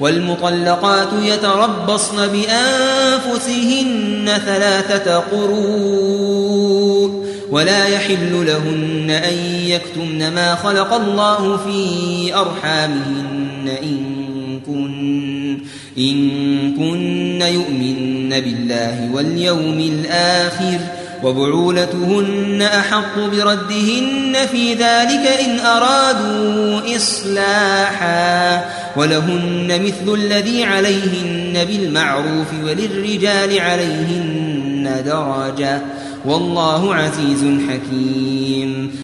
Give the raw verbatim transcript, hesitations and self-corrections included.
والمطلقات يتربصن بأنفسهن ثلاثة قروء ولا يحل لهن أن يكتمن ما خلق الله في أرحامهن إن كن, إن كن يؤمن بالله واليوم الآخر وبعولتهن أحق بردهن في ذلك إن أرادوا إصلاحا ولهن مثل الذي عليهن بالمعروف وللرجال عليهن درجة والله عزيز حكيم.